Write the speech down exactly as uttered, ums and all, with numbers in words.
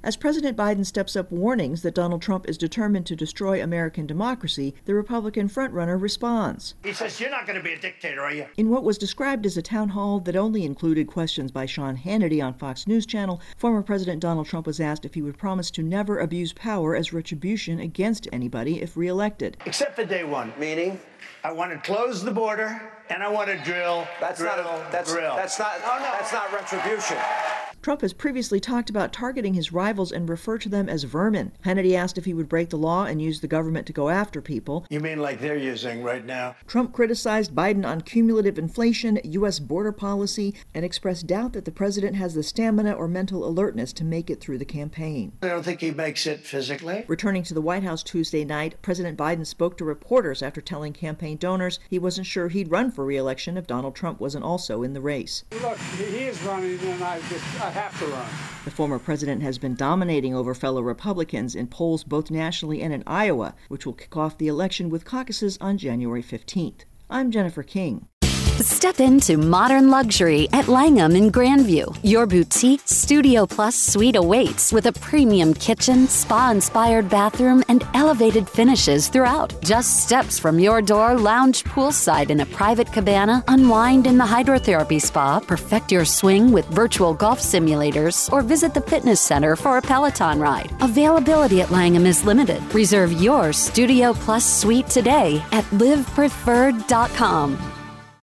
As President Biden steps up warnings that Donald Trump is determined to destroy American democracy, the Republican frontrunner responds. He says, "You're not going to be a dictator, are you?" In what was described as a town hall that only included questions by Sean Hannity on Fox News Channel, former President Donald Trump was asked if he would promise to never abuse power as retribution against anybody if reelected. Except for day one. Meaning? I want to close the border, and I want to drill, That's drill, not a, that's, drill. That's not, oh, no. that's not retribution. Trump has previously talked about targeting his rivals and referred to them as vermin. Hannity asked if he would break the law and use the government to go after people. You mean like they're using right now? Trump criticized Biden on cumulative inflation, U S border policy, and expressed doubt that the president has the stamina or mental alertness to make it through the campaign. I don't think he makes it physically. Returning to the White House Tuesday night, President Biden spoke to reporters after telling campaign donors he wasn't sure he'd run for re-election if Donald Trump wasn't also in the race. Look, he is running, and I just I have to run. The former president has been dominating over fellow Republicans in polls both nationally and in Iowa, which will kick off the election with caucuses on January fifteenth. I'm Jennifer King. Step into modern luxury at Langham in Grandview. Your boutique Studio Plus suite awaits with a premium kitchen, spa-inspired bathroom, and elevated finishes throughout. Just steps from your door, lounge poolside in a private cabana, unwind in the hydrotherapy spa, perfect your swing with virtual golf simulators, or visit the fitness center for a Peloton ride. Availability at Langham is limited. Reserve your Studio Plus suite today at live preferred dot com.